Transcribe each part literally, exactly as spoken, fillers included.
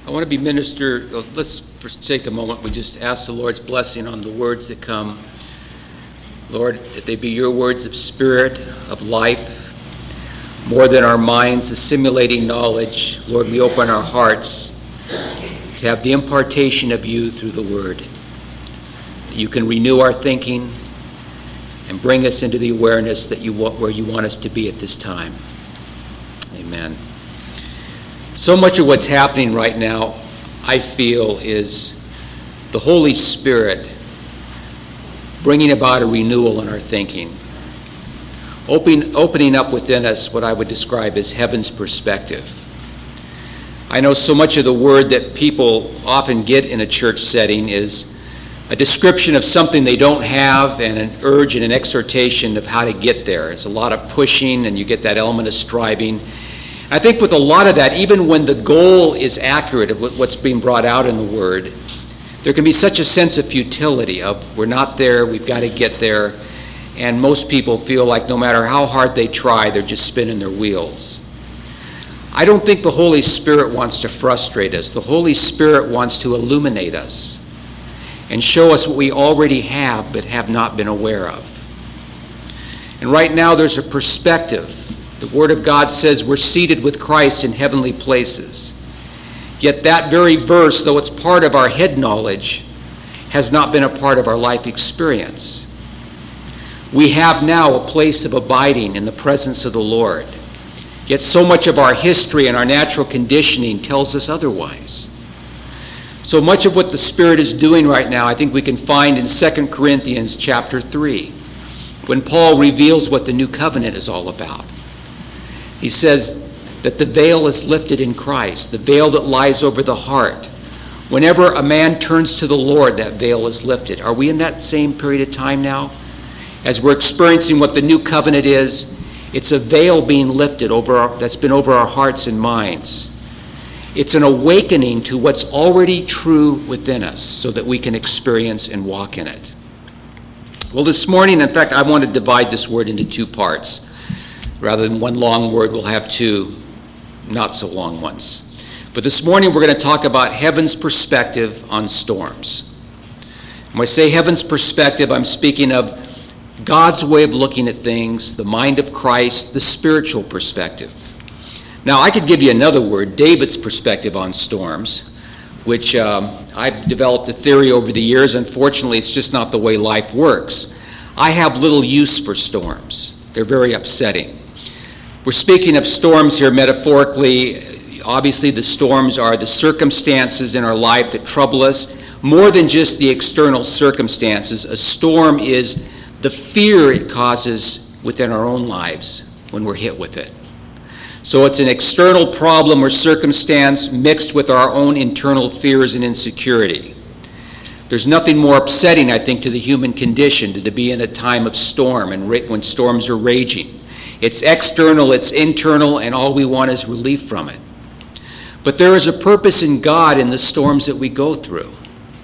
I want to be minister. Let's take a moment. We just ask the Lord's blessing on the words that come. Lord, that they be your words of spirit, of life, more than our minds assimilating knowledge. Lord, we open our hearts to have the impartation of you through the word. That you can renew our thinking and bring us into the awareness that you want, where you want us to be at this time. Amen. So much of what's happening right now, I feel, is the Holy Spirit bringing about a renewal in our thinking, opening, opening up within us what I would describe as heaven's perspective. I know so much of the word that people often get in a church setting is a description of something they don't have and an urge and an exhortation of how to get there. It's a lot of pushing, and you get that element of striving. I think with a lot of that, even when the goal is accurate of what's being brought out in the Word, there can be such a sense of futility of we're not there, we've got to get there, and most people feel like no matter how hard they try, they're just spinning their wheels. I don't think the Holy Spirit wants to frustrate us. The Holy Spirit wants to illuminate us and show us what we already have but have not been aware of. And right now there's a perspective. The Word of God says we're seated with Christ in heavenly places. Yet that very verse, though it's part of our head knowledge, has not been a part of our life experience. We have now a place of abiding in the presence of the Lord. Yet so much of our history and our natural conditioning tells us otherwise. So much of what the Spirit is doing right now, I think we can find in Second Corinthians chapter three, when Paul reveals what the new covenant is all about. He says that the veil is lifted in Christ, the veil that lies over the heart. Whenever a man turns to the Lord, that veil is lifted. Are we in that same period of time now? As we're experiencing what the new covenant is, it's a veil being lifted over our, that's been over our hearts and minds. It's an awakening to what's already true within us so that we can experience and walk in it. Well, this morning, in fact, I want to divide this word into two parts. Rather than one long word, we'll have two not so long ones. But this morning we're going to talk about heaven's perspective on storms. When I say heaven's perspective, I'm speaking of God's way of looking at things, the mind of Christ, the spiritual perspective. Now, I could give you another word, David's perspective on storms, which um, I've developed a theory over the years. Unfortunately, it's just not the way life works. I have little use for storms. They're very upsetting. We're speaking of storms here metaphorically. Obviously, the storms are the circumstances in our life that trouble us. More than just the external circumstances, a storm is the fear it causes within our own lives when we're hit with it. So it's an external problem or circumstance mixed with our own internal fears and insecurity. There's nothing more upsetting, I think, to the human condition than to be in a time of storm and ra- when storms are raging. It's external, it's internal, and all we want is relief from it. But there is a purpose in God in the storms that we go through.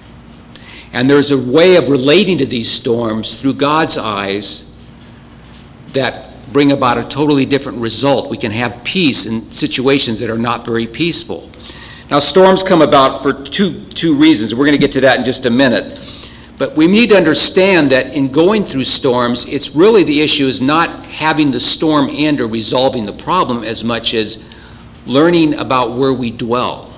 And there's a way of relating to these storms through God's eyes that bring about a totally different result. We can have peace in situations that are not very peaceful. Now, storms come about for two, two reasons. We're going to get to that in just a minute. But we need to understand that in going through storms, it's really the issue is not having the storm end or resolving the problem as much as learning about where we dwell.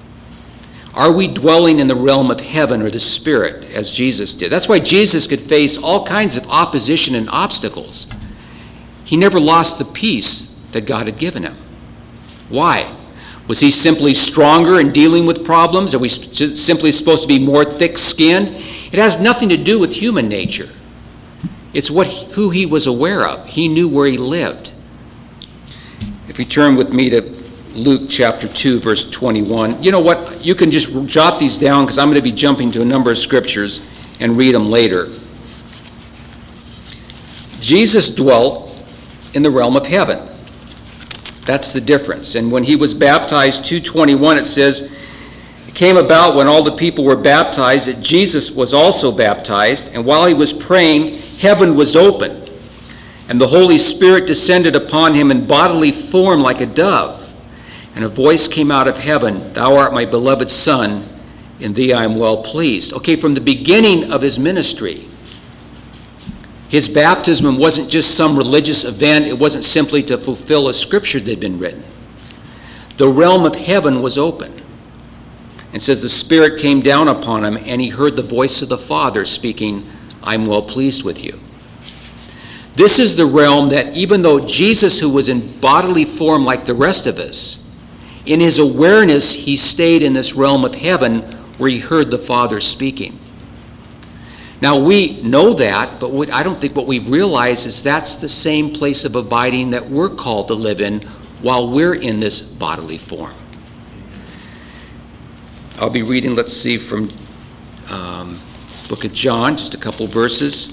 Are we dwelling in the realm of heaven or the spirit as Jesus did? That's why Jesus could face all kinds of opposition and obstacles. He never lost the peace that God had given him. Why? Was he simply stronger in dealing with problems? Are we simply supposed to be more thick-skinned? It has nothing to do with human nature. It's what who he was aware of. He knew where he lived. If you turn with me to Luke chapter two, verse twenty-one. You know what? You can just jot these down because I'm going to be jumping to a number of scriptures and read them later. Jesus dwelt in the realm of heaven. That's the difference. And when he was baptized, two twenty-one, it says, it came about when all the people were baptized that Jesus was also baptized, and while he was praying, heaven was opened, and the Holy Spirit descended upon him in bodily form like a dove. And a voice came out of heaven, "Thou art my beloved Son, in thee I am well pleased." Okay, from the beginning of his ministry, his baptism wasn't just some religious event. It wasn't simply to fulfill a scripture that had been written. The realm of heaven was open. It says the Spirit came down upon him, and he heard the voice of the Father speaking, "I'm well pleased with you." This is the realm that even though Jesus, who was in bodily form like the rest of us, in his awareness, he stayed in this realm of heaven where he heard the Father speaking. Now, we know that, but what, I don't think what we realize is that's the same place of abiding that we're called to live in while we're in this bodily form. I'll be reading, let's see, from um, book of John, just a couple verses.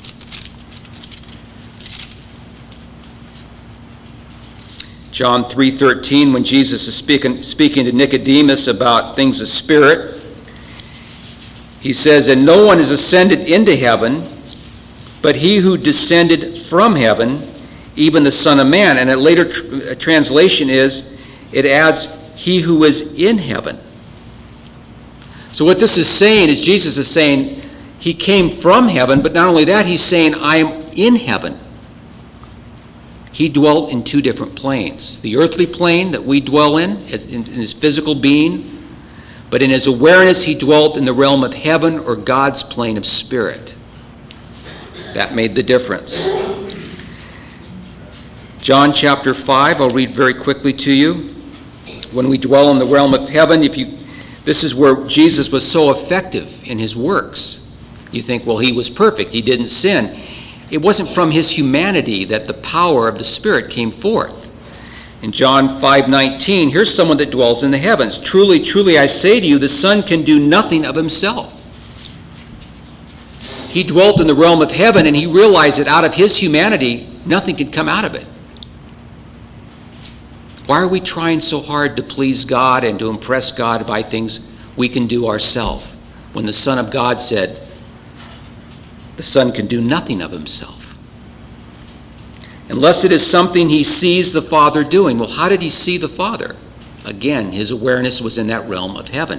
John three thirteen, when Jesus is speaking, speaking to Nicodemus about things of spirit, he says, "And no one has ascended into heaven, but he who descended from heaven, even the Son of Man." And a later tr- translation is, it adds, "he who is in heaven." So what this is saying is Jesus is saying he came from heaven, but not only that, he's saying, I am in heaven. He dwelt in two different planes. The earthly plane that we dwell in, in his physical being, but in his awareness he dwelt in the realm of heaven, or God's plane of spirit. That made the difference. John chapter five, I'll read very quickly to you. When we dwell in the realm of heaven, if you, this is where Jesus was so effective in his works. You think, well, he was perfect, he didn't sin. It wasn't from his humanity that the power of the Spirit came forth. In John five nineteen, here's someone that dwells in the heavens. "Truly, truly, I say to you, the Son can do nothing of himself." He dwelt in the realm of heaven, and he realized that out of his humanity, nothing could come out of it. Why are we trying so hard to please God and to impress God by things we can do ourselves, when the Son of God said, the Son can do nothing of himself, unless it is something he sees the Father doing? Well, how did he see the Father? Again, his awareness was in that realm of heaven.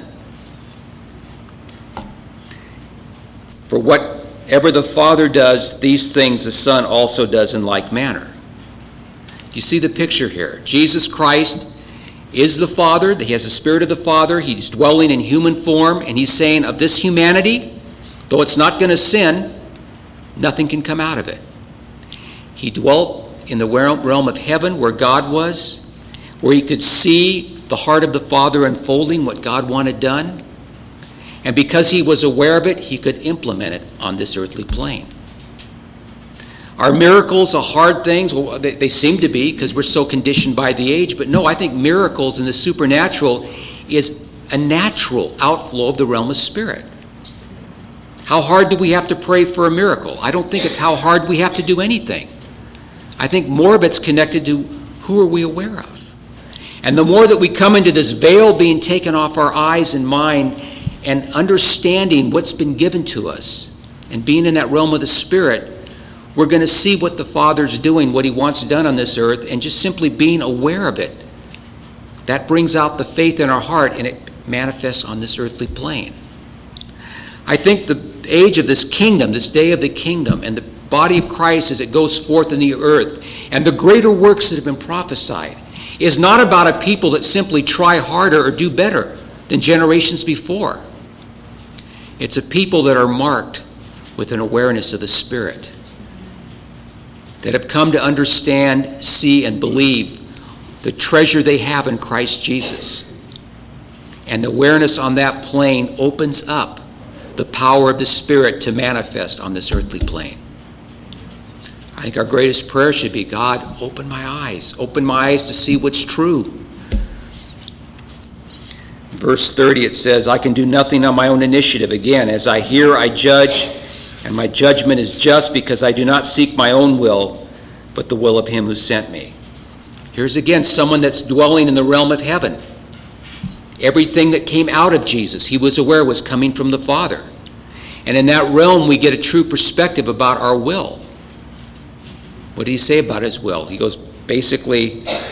For whatever the Father does, these things the Son also does in like manner. Do you see the picture here? Jesus Christ is the Father. He has the Spirit of the Father. He's dwelling in human form, and he's saying of this humanity, though it's not going to sin, nothing can come out of it. He dwelt in the realm of heaven where God was, where he could see the heart of the Father unfolding what God wanted done. And because he was aware of it, he could implement it on this earthly plane. Are miracles a hard thing? Well, they, they seem to be, because we're so conditioned by the age. But no, I think miracles in the supernatural is a natural outflow of the realm of spirit. How hard do we have to pray for a miracle? I don't think it's how hard we have to do anything. I think more of it's connected to who are we aware of. And the more that we come into this veil being taken off our eyes and mind and understanding what's been given to us and being in that realm of the Spirit, we're going to see what the Father's doing, what he wants done on this earth, and just simply being aware of it. That brings out the faith in our heart, and it manifests on this earthly plane. I think the age of this kingdom, this day of the kingdom, and the body of Christ as it goes forth in the earth, and the greater works that have been prophesied, is not about a people that simply try harder or do better than generations before. It's a people that are marked with an awareness of the Spirit, that have come to understand, see, and believe the treasure they have in Christ Jesus. And the awareness on that plane opens up the power of the Spirit to manifest on this earthly plane. I think our greatest prayer should be, God, open my eyes. Open my eyes to see what's true. Verse thirty, it says, I can do nothing on my own initiative. Again, as I hear, I judge, and my judgment is just, because I do not seek my own will, but the will of him who sent me. Here's again someone that's dwelling in the realm of heaven. Everything that came out of Jesus, he was aware was coming from the Father. And in that realm, we get a true perspective about our will. What did he say about his will? He goes, basically,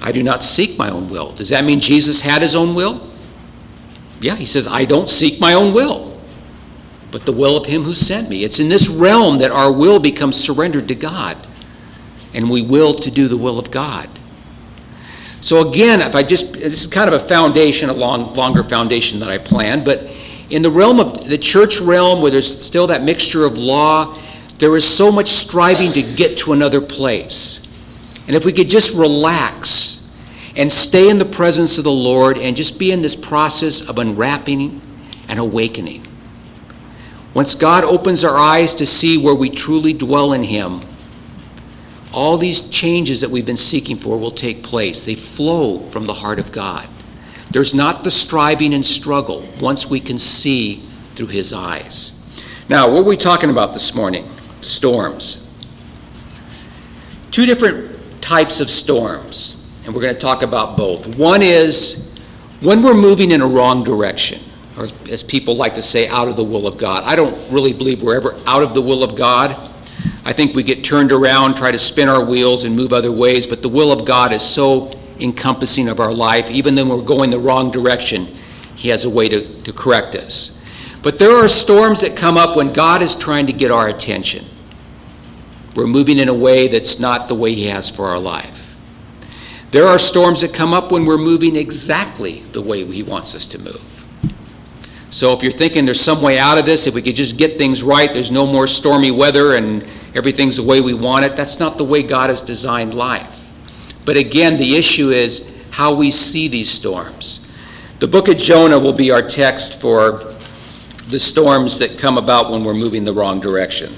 I do not seek my own will. Does that mean Jesus had his own will? Yeah, he says, I don't seek my own will, but the will of him who sent me. It's in this realm that our will becomes surrendered to God, and we will to do the will of God. So again, if I just, this is kind of a foundation, a long, longer foundation than I planned, but in the realm of the church realm, where there's still that mixture of law, there is so much striving to get to another place. And if we could just relax and stay in the presence of the Lord and just be in this process of unwrapping and awakening. Once God opens our eyes to see where we truly dwell in him, all these changes that we've been seeking for will take place. They flow from the heart of God. There's not the striving and struggle once we can see through his eyes. Now, what are we talking about this morning? Storms. Two different types of storms, and we're going to talk about both. One is when we're moving in a wrong direction, or as people like to say, out of the will of God. I don't really believe we're ever out of the will of God. I think we get turned around, try to spin our wheels and move other ways, but the will of God is so encompassing of our life. Even though we're going the wrong direction, he has a way to, to correct us. But there are storms that come up when God is trying to get our attention. We're moving in a way that's not the way he has for our life. There are storms that come up when we're moving exactly the way he wants us to move. So if you're thinking there's some way out of this, if we could just get things right, there's no more stormy weather and everything's the way we want it, that's not the way God has designed life. But again, the issue is how we see these storms. The book of Jonah will be our text for the storms that come about when we're moving the wrong direction.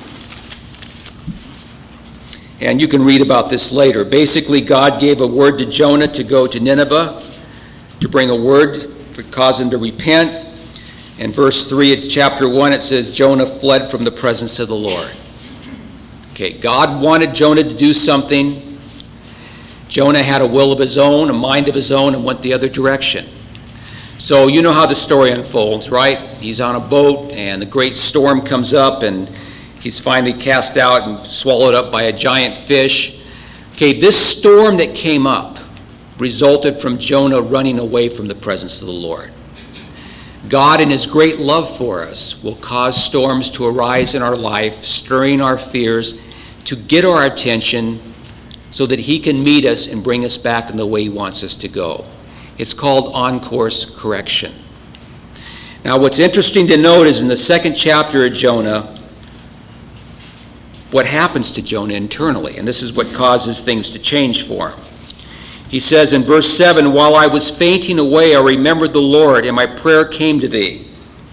And you can read about this later. Basically, God gave a word to Jonah to go to Nineveh, to bring a word to cause him to repent. In verse three of chapter one, it says, Jonah fled from the presence of the Lord. Okay, God wanted Jonah to do something. Jonah had a will of his own, a mind of his own, and went the other direction. So you know how the story unfolds, right? He's on a boat, and the great storm comes up, and he's finally cast out and swallowed up by a giant fish. Okay, this storm that came up resulted from Jonah running away from the presence of the Lord. God, in his great love for us, will cause storms to arise in our life, stirring our fears, to get our attention so that he can meet us and bring us back in the way he wants us to go. It's called on-course correction. Now, what's interesting to note is in the second chapter of Jonah, what happens to Jonah internally, and this is what causes things to change for him. He says in verse seven, while I was fainting away, I remembered the Lord, and my prayer came to thee,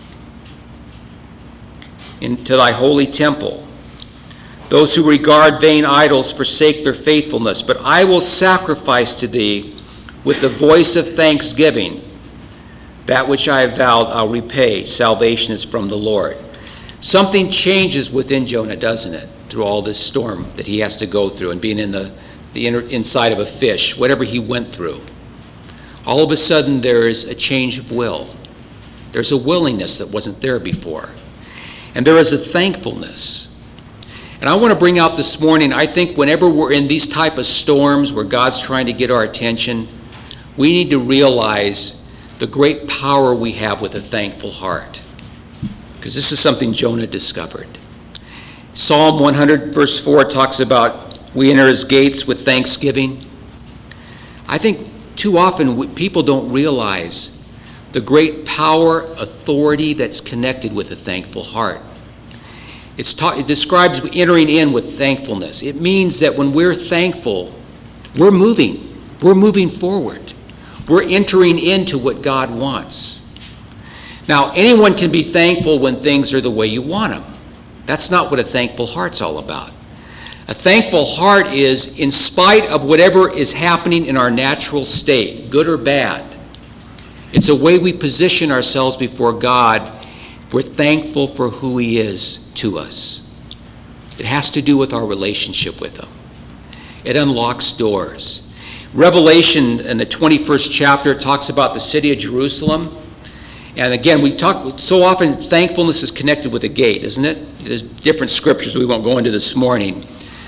into thy holy temple. Those who regard vain idols forsake their faithfulness, but I will sacrifice to thee with the voice of thanksgiving. That which I have vowed I'll repay. Salvation is from the Lord. Something changes within Jonah, doesn't it, through all this storm that he has to go through and being in the the inner, inside of a fish, whatever he went through. All of a sudden there is a change of will. There's a willingness that wasn't there before. And there is a thankfulness. And I want to bring out this morning, I think whenever we're in these type of storms where God's trying to get our attention, we need to realize the great power we have with a thankful heart. Because this is something Jonah discovered. Psalm one hundred verse four talks about we enter his gates with thanksgiving. I think too often we, people don't realize the great power, authority that's connected with a thankful heart. It's ta- it describes entering in with thankfulness. It means that when we're thankful, we're moving. We're moving forward. We're entering into what God wants. Now, anyone can be thankful when things are the way you want them. That's not what a thankful heart's all about. A thankful heart is, in spite of whatever is happening in our natural state, good or bad, it's a way we position ourselves before God. We're thankful for who he is to us. It has to do with our relationship with him. It unlocks doors. Revelation in the twenty-first chapter talks about the city of Jerusalem. And again, we talk so often thankfulness is connected with a gate, isn't it? There's different scriptures we won't go into this morning.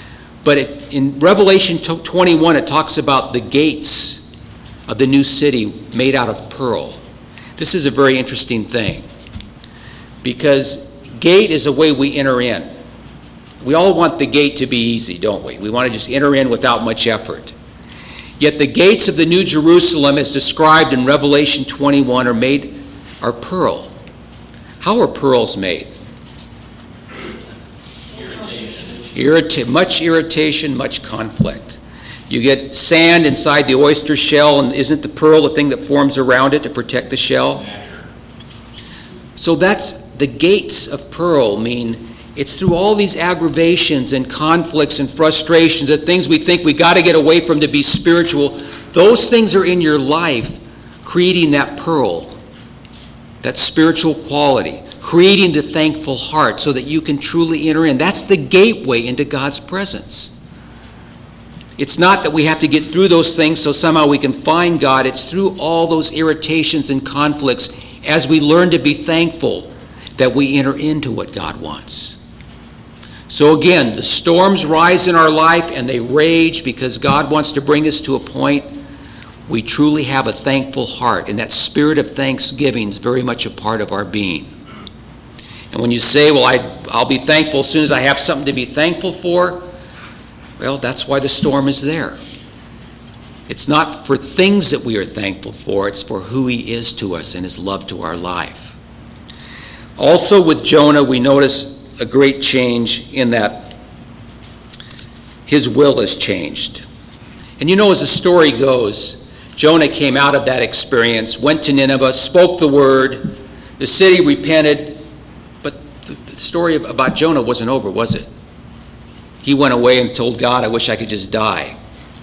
But it, in Revelation twenty-one, it talks about the gates of the new city made out of pearl. This is a very interesting thing, because gate is a way we enter in. We all want the gate to be easy, don't we? We want to just enter in without much effort. Yet the gates of the New Jerusalem, as described in Revelation twenty-one, are made are pearl. How are pearls made? Irrita- much irritation, much conflict. You get sand inside the oyster shell, and isn't the pearl the thing that forms around it to protect the shell? So that's the gates of pearl mean it's through all these aggravations and conflicts and frustrations, the things we think we got to get away from to be spiritual. Those things are in your life creating that pearl, that spiritual quality, creating the thankful heart so that you can truly enter in. That's the gateway into God's presence. It's not that we have to get through those things so somehow we can find God. It's through all those irritations and conflicts as we learn to be thankful that we enter into what God wants. So again, the storms rise in our life and they rage because God wants to bring us to a point we truly have a thankful heart. And that spirit of thanksgiving is very much a part of our being. And when you say, well, I, I'll be thankful as soon as I have something to be thankful for, well, that's why the storm is there. It's not for things that we are thankful for, it's for who he is to us and his love to our life. Also with Jonah, we notice a great change in that his will is changed. And you know, as the story goes, Jonah came out of that experience, went to Nineveh, spoke the word, the city repented, but the story about Jonah wasn't over, was it? He went away and told God, I wish I could just die.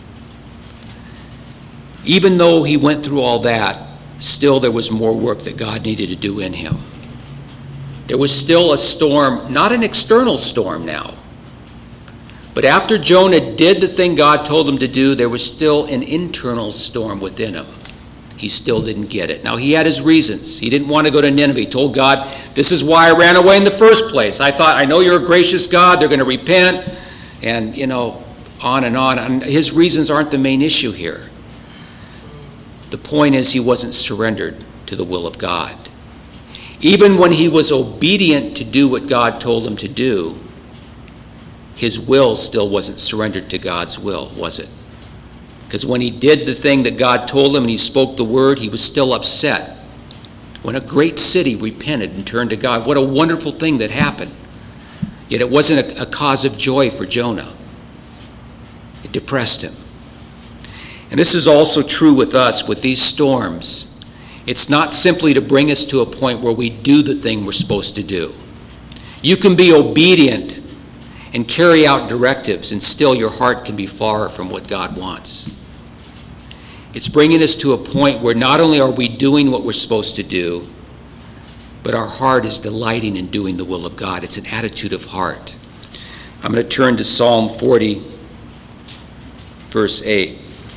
Even though he went through all that, still there was more work that God needed to do in him. There was still a storm, not an external storm now. But after Jonah did the thing God told him to do, there was still an internal storm within him. He still didn't get it. Now, he had his reasons. He didn't want to go to Nineveh. He told God, this is why I ran away in the first place. I thought, I know you're a gracious God. They're going to repent. And, you know, on and on. And his reasons aren't the main issue here. The point is he wasn't surrendered to the will of God. Even when he was obedient to do what God told him to do, his will still wasn't surrendered to God's will, was it? Because when he did the thing that God told him and he spoke the word, he was still upset. When a great city repented and turned to God, what a wonderful thing that happened. Yet it wasn't a, a cause of joy for Jonah. It depressed him. And this is also true with us, with these storms. It's not simply to bring us to a point where we do the thing we're supposed to do. You can be obedient and carry out directives, and still your heart can be far from what God wants. It's bringing us to a point where not only are we doing what we're supposed to do, but our heart is delighting in doing the will of God. It's an attitude of heart. I'm going to turn to Psalm forty, verse eight.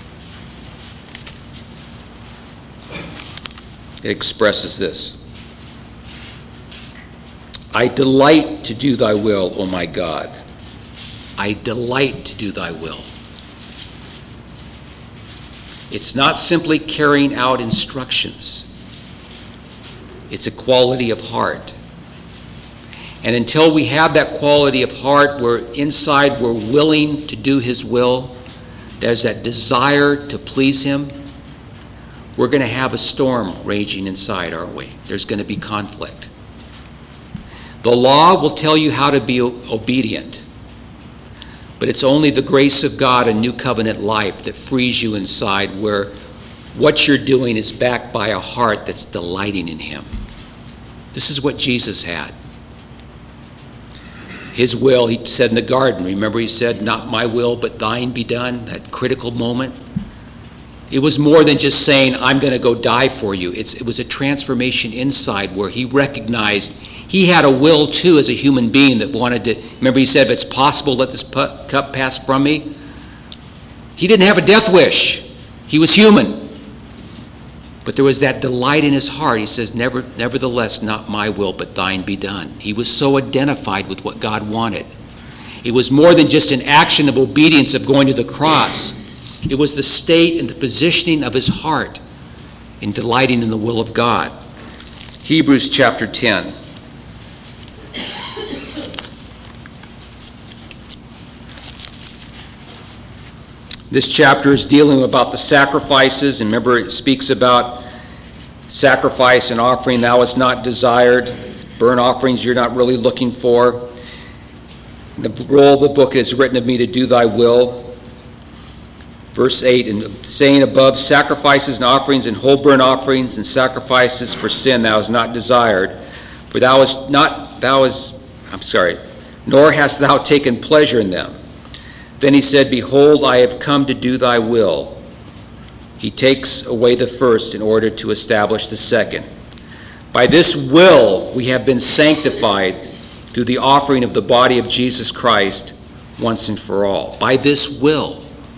It expresses this. I delight to do thy will, O my God. I delight to do thy will. It's not simply carrying out instructions. It's a quality of heart. And until we have that quality of heart where inside we're willing to do his will, there's that desire to please him, we're going to have a storm raging inside, aren't we? There's going to be conflict. The law will tell you how to be obedient, but it's only the grace of God, a new covenant life, that frees you inside where what you're doing is backed by a heart that's delighting in him. This is what Jesus had. His will, he said in the garden, remember he said, not my will, but thine be done, that critical moment. It was more than just saying, I'm going to go die for you. It's, it was a transformation inside where he recognized he had a will too as a human being that wanted to, remember he said, if it's possible, let this cup pass from me. He didn't have a death wish. He was human. But there was that delight in his heart. He says, Never, nevertheless, not my will, but thine be done. He was so identified with what God wanted. It was more than just an action of obedience of going to the cross. It was the state and the positioning of his heart in delighting in the will of God. Hebrews chapter ten. This chapter is dealing about the sacrifices, and remember it speaks about sacrifice and offering thou hast not desired, burnt offerings you're not really looking for. The roll of the book is written of me to do thy will. Verse eight, and saying above, sacrifices and offerings and whole burnt offerings and sacrifices for sin thou hast not desired, for thou hast not, thou hast, I'm sorry, nor hast thou taken pleasure in them. Then he said, behold, I have come to do thy will. He takes away the first in order to establish the second. By this will we have been sanctified through the offering of the body of Jesus Christ once and for all. By this will.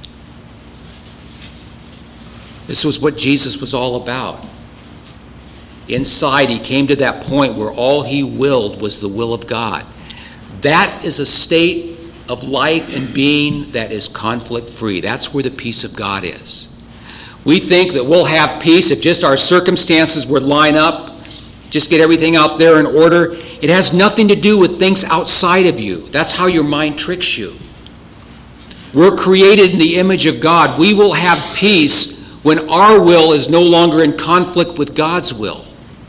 This was what Jesus was all about. Inside, he came to that point where all he willed was the will of God. That is a state of life and being that is conflict-free. That's where the peace of God is. We think that we'll have peace if just our circumstances would line up, just get everything out there in order. It has nothing to do with things outside of you. That's how your mind tricks you. We're created in the image of God. We will have peace when our will is no longer in conflict with God's will.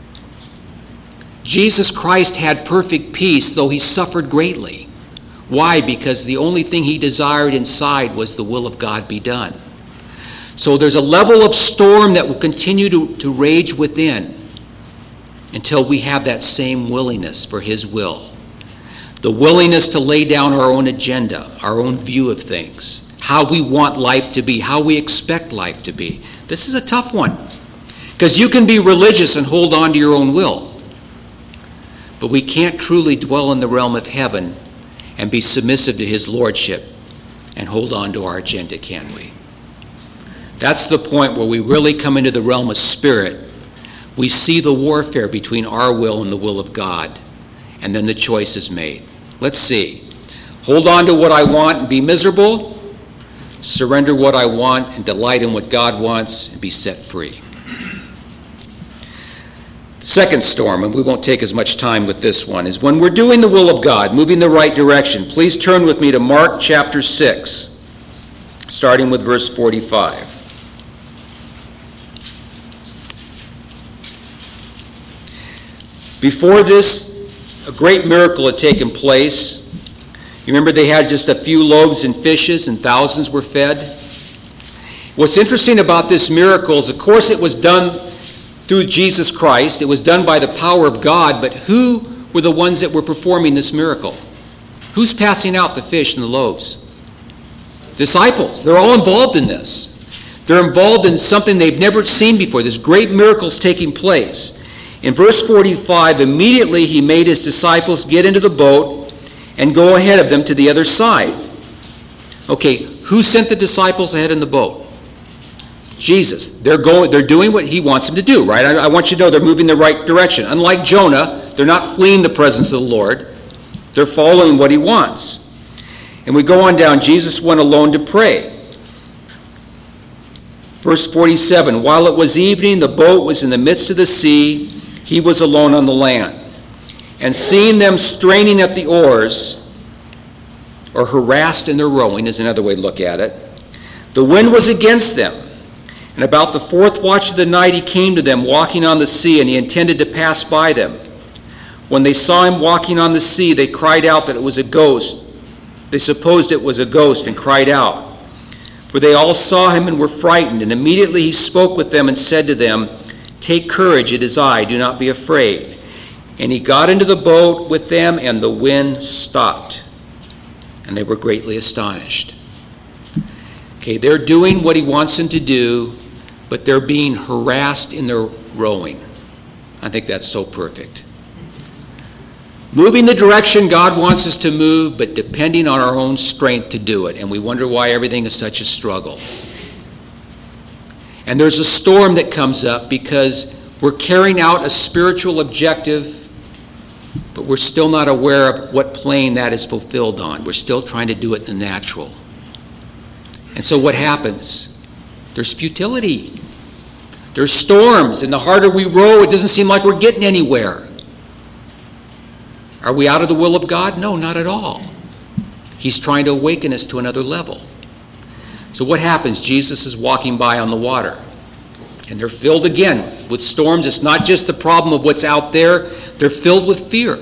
Jesus Christ had perfect peace, though he suffered greatly. Why? Because the only thing he desired inside was the will of God be done. So there's a level of storm that will continue to, to rage within until we have that same willingness for his will. The willingness to lay down our own agenda, our own view of things, how we want life to be, how we expect life to be. This is a tough one, because you can be religious and hold on to your own will. But we can't truly dwell in the realm of heaven and be submissive to his lordship and hold on to our agenda, can we? That's the point where we really come into the realm of spirit. We see the warfare between our will and the will of God, and then the choice is made. Let's see. Hold on to what I want and be miserable. Surrender what I want and delight in what God wants and be set free. Second storm, and we won't take as much time with this one, is when we're doing the will of God, moving the right direction. Please turn with me to Mark chapter six, starting with verse forty-five. Before this, a great miracle had taken place. You remember they had just a few loaves and fishes and thousands were fed? What's interesting about this miracle is, of course, it was done through Jesus Christ. It was done by the power of God, but who were the ones that were performing this miracle? Who's passing out the fish and the loaves? Disciples. They're all involved in this. They're involved in something they've never seen before. This great miracle's taking place. In verse forty-five, immediately he made his disciples get into the boat and go ahead of them to the other side. Okay, who sent the disciples ahead in the boat? Jesus. They're going. They're doing what he wants them to do, right? I, I want you to know they're moving the right direction. Unlike Jonah, they're not fleeing the presence of the Lord. They're following what he wants. And we go on down. Jesus went alone to pray. Verse forty-seven, while it was evening, the boat was in the midst of the sea. He was alone on the land. And seeing them straining at the oars, or harassed in their rowing is another way to look at it, the wind was against them. And about the fourth watch of the night he came to them walking on the sea, and he intended to pass by them. When they saw him walking on the sea, they cried out that it was a ghost. They supposed it was a ghost and cried out. For they all saw him and were frightened. And immediately he spoke with them and said to them, take courage, it is I, do not be afraid. And he got into the boat with them, and the wind stopped. And they were greatly astonished. Okay, they're doing what he wants them to do, but they're being harassed in their rowing. I think that's so perfect. Moving the direction God wants us to move, but depending on our own strength to do it. And we wonder why everything is such a struggle. And there's a storm that comes up because we're carrying out a spiritual objective, but we're still not aware of what plane that is fulfilled on. We're still trying to do it in the natural. And so what happens? There's futility. There's storms, and the harder we row, it doesn't seem like we're getting anywhere. Are we out of the will of God? No, not at all. He's trying to awaken us to another level. So what happens? Jesus is walking by on the water, and they're filled again with storms. It's not just the problem of what's out there. They're filled with fear.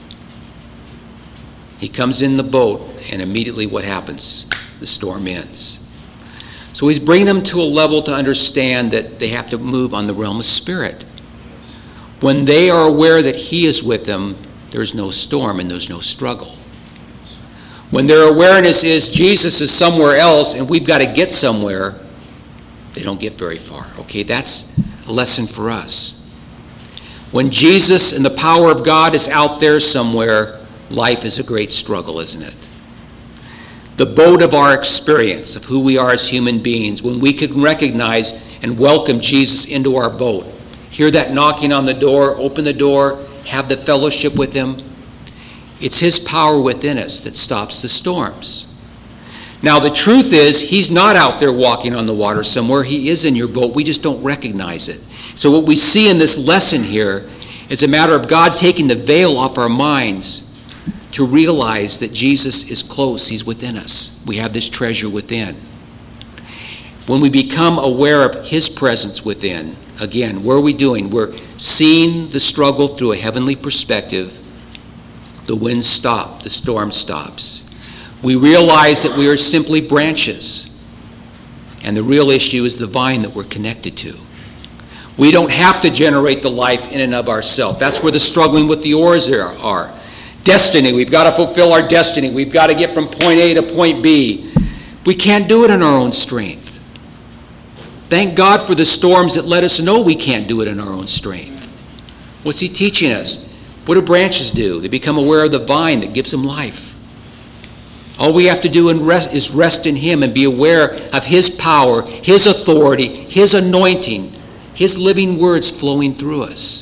He comes in the boat, and immediately what happens? The storm ends. So he's bringing them to a level to understand that they have to move on the realm of spirit. When they are aware that he is with them, there's no storm and there's no struggle. When their awareness is Jesus is somewhere else and we've got to get somewhere, they don't get very far. Okay, that's a lesson for us. When Jesus and the power of God is out there somewhere, life is a great struggle, isn't it? The boat of our experience of who we are as human beings, when we can recognize and welcome Jesus into our boat, hear that knocking on the door, open the door, have the fellowship with him, it's his power within us that stops the storms. Now, the truth is, he's not out there walking on the water somewhere. He is in your boat. We just don't recognize it. So what we see in this lesson here is a matter of God taking the veil off our minds to realize that Jesus is close. He's within us. We have this treasure within. When we become aware of his presence within, again, what are we doing? We're seeing the struggle through a heavenly perspective. The winds stop. The storm stops. We realize that we are simply branches. And the real issue is the vine that we're connected to. We don't have to generate the life in and of ourselves. That's where the struggling with the oars are. Destiny, we've got to fulfill our destiny. We've got to get from point A to point B. We can't do it in our own strength. Thank God for the storms that let us know we can't do it in our own strength. What's he teaching us? What do branches do? They become aware of the vine that gives them life. All we have to do is rest in him and be aware of his power, his authority, his anointing, his living words flowing through us.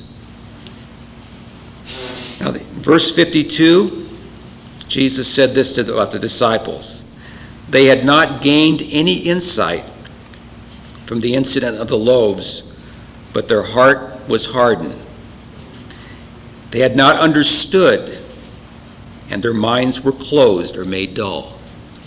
Now, verse fifty-two, Jesus said this to the, about the disciples. They had not gained any insight from the incident of the loaves, but their heart was hardened. They had not understood, and their minds were closed or made dull.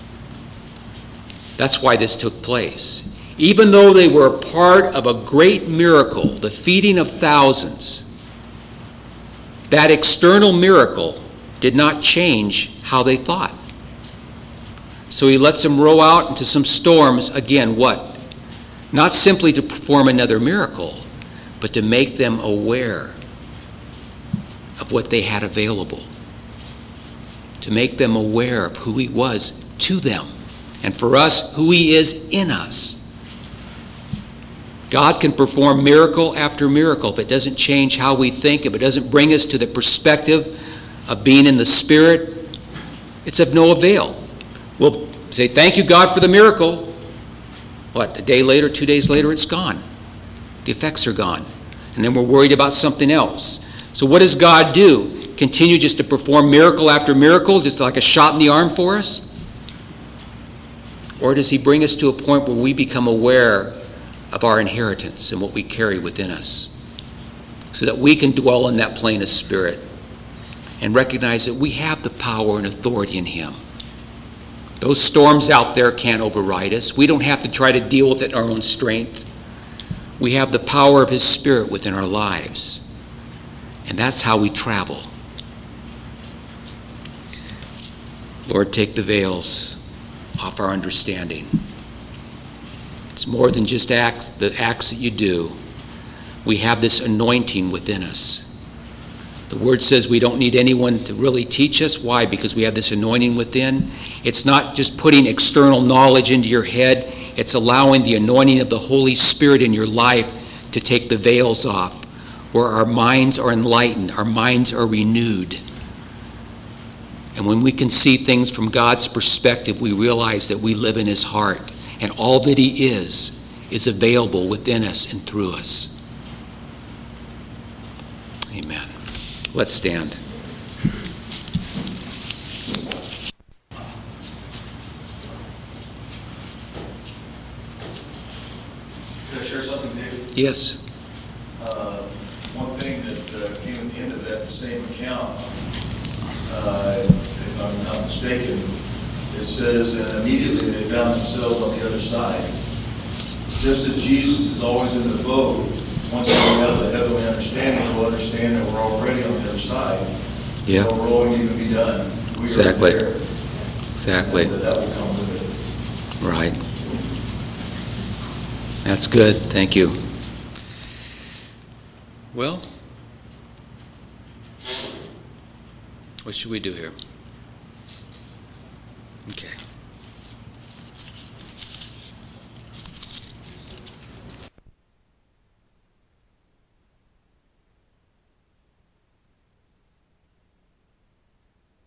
That's why this took place. Even though they were a part of a great miracle, the feeding of thousands, that external miracle did not change how they thought. So he lets them row out into some storms. Again, what? Not simply to perform another miracle, but to make them aware of what they had available. To make them aware of who he was to them. And for us, who he is in us. God can perform miracle after miracle. If it doesn't change how we think, if it doesn't bring us to the perspective of being in the Spirit, it's of no avail. We'll say, thank you, God, for the miracle. What, a day later, two days later, it's gone. The effects are gone. And then we're worried about something else. So what does God do? Continue just to perform miracle after miracle, just like a shot in the arm for us? Or does he bring us to a point where we become aware of our inheritance and what we carry within us, so that we can dwell in that plane of spirit and recognize that we have the power and authority in him. Those storms out there can't override us. We don't have to try to deal with it in our own strength. We have the power of his Spirit within our lives, and that's how we travel. Lord, take the veils off our understanding. It's more than just acts, the acts that you do. We have this anointing within us. The word says we don't need anyone to really teach us. Why? Because we have this anointing within. It's not just putting external knowledge into your head. It's allowing the anointing of the Holy Spirit in your life to take the veils off, where our minds are enlightened, our minds are renewed. And when we can see things from God's perspective, we realize that we live in his heart. And all that he is, is available within us and through us. Amen. Let's stand. Yes. Uh, One thing that uh, came at the end of that same account, uh, if I'm not mistaken, it says, and immediately they found themselves on the other side. Just as Jesus is always in the boat, once we have the heavenly understanding, we'll understand that we're already on the other side. Yeah. No rowing even be done. We Exactly. are there. Exactly. And that will come with it. Right. That's good. Thank you. Well, what should we do here? Okay.